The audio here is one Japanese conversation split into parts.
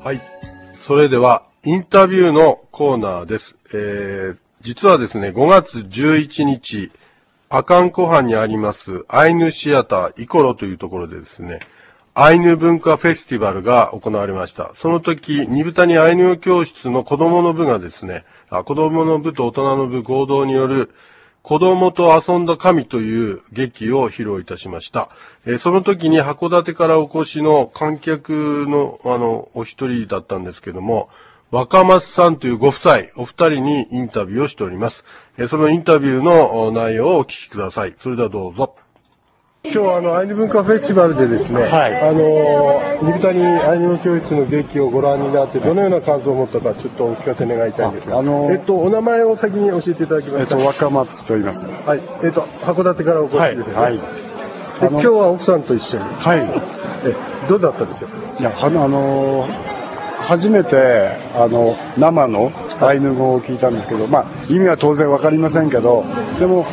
はい。それでは、インタビューのコーナーです。実はですね、5月11日、阿寒湖畔にあります、アイヌシアターイコロというところでですね、アイヌ文化フェスティバルが行われました。その時、二部谷アイヌ語教室の子供の部がですね、子供の部と大人の部合同による、子供と遊んだ神という劇を披露いたしました。その時に函館からお越しの観客のお一人だったんですけども、若松さんというご夫妻、お二人にインタビューをしております。そのインタビューの内容をお聞きください。それではどうぞ。今日はアイヌ文化フェスティバルでですね、はい、二部谷アイヌ語教室の劇をご覧になってどのような感想を持ったかちょっとお聞かせ願いたいんですが、お名前を先に教えていただきますか。 若松と言います。 はい。函館からお越しですね。はい。今日は奥さんと一緒に。 はい。 どうだったでしょうか。 いや、初めて生のアイヌ語を聞いたんですけど、意味は当然わかりませんけど、でも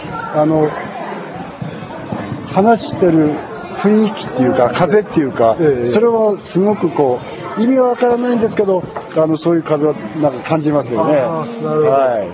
話してる雰囲気っていうか風っていうか、それはすごく意味はわからないんですけど、そういう風はなんか感じますよね。はい。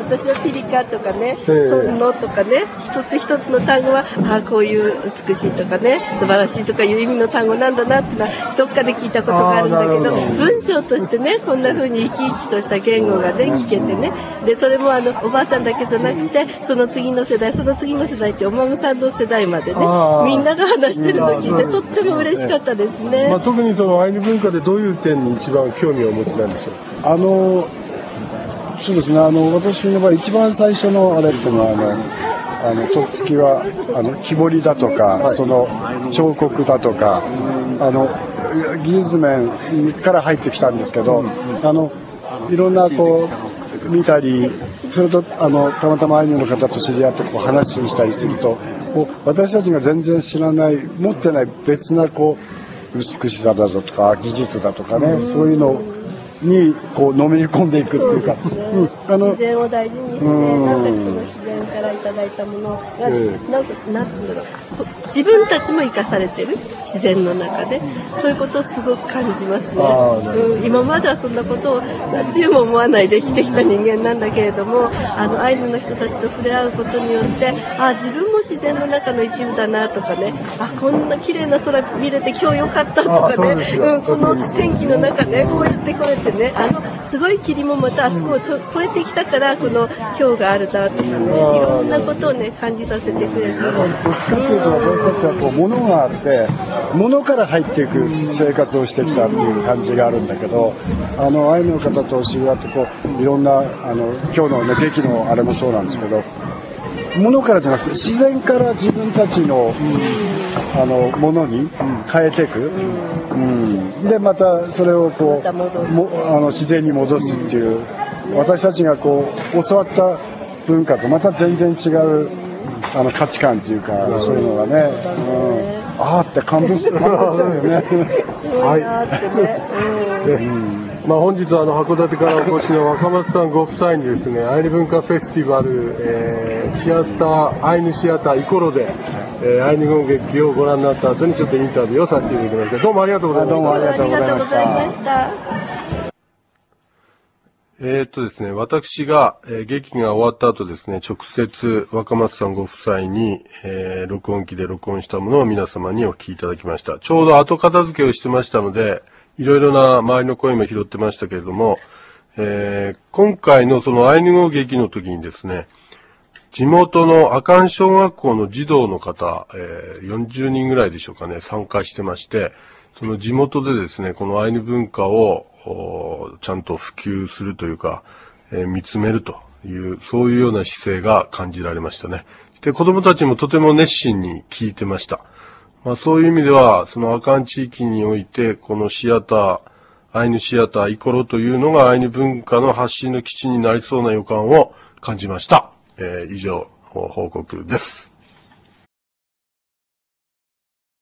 私はピリカとかね、ソンノとかね、一つ一つの単語はこういう美しいとかね、素晴らしいとかいう意味の単語なんだなってのはどっかで聞いたことがあるんだけど、文章としてね、こんな風に生き生きとした言語がね聞けてね、でそれもおばあちゃんだけじゃなくて、その次の世代ってお孫さんの世代までね、みんなが話してるのを聞いてとっても嬉しかったですね。 特にそのアイヌ文化でどういう点に一番興味をお持ちなんでしょう。 そうですね。私の場合一番最初のあれっていうのはとっつきは木彫りだとか、はい、その彫刻だとか技術面から入ってきたんですけど、いろんな見たり、それとたまたまアイヌの方と知り合って話をしたりすると、私たちが全然知らない持ってない別な美しさだとか技術だとかね、そういうのにのめり込んでいくっていうか、 自然を大事にして、なんかその自然からいただいたものが、なんていうんだろう、自分たちも生かされてる自然の中で、そういうことをすごく感じますね。今まではそんなことを強も思わないで生きてきた人間なんだけれども、アイヌの人たちと触れ合うことによって、自分も自然の中の一部だなとかね、こんな綺麗な空見れて今日よかったとかね、この天気の中ね、こうやってこれてね、すごい霧もまたあそこを越えてきたからこの今日があるなとかね、いろんなことをね感じさせてくれる。 どっちかというと私たちは物があって物から入っていく生活をしてきたっていう感じがあるんだけど、アイヌの方と知り合っていろんな今日のね劇のあれもそうなんですけど、物からじゃなくて自然から自分たちのものに変えていく、でまたそれを自然に戻すっていう、私たちが教わった文化とまた全然違う価値観っていうか、そういうのがね、って感動しちゃうよね。 本日函館からお越しの若松さんご夫妻にですね、アイヌ文化フェスティバル、アイヌシアターイコロで、アイヌ語劇をご覧になった後にちょっとインタビューをさせていただきました。どうもありがとうございました。 どうもありがとうございました。 ですね、私が、劇が終わった後ですね、直接若松さんご夫妻に、録音機で録音したものを皆様にお聞きいただきました。ちょうど後片付けをしてましたので、いろいろな周りの声も拾ってましたけれども、今回のそのアイヌ語劇の時にですね、地元の阿寒小学校の児童の方、40人ぐらいでしょうかね、参加してまして、その地元でですね、このアイヌ文化をちゃんと普及するというか、見つめるという、そういうような姿勢が感じられましたね。で、子供たちもとても熱心に聞いてました。そういう意味では、その阿寒地域において、このアイヌシアターイコロというのがアイヌ文化の発信の基地になりそうな予感を感じました。以上、報告です。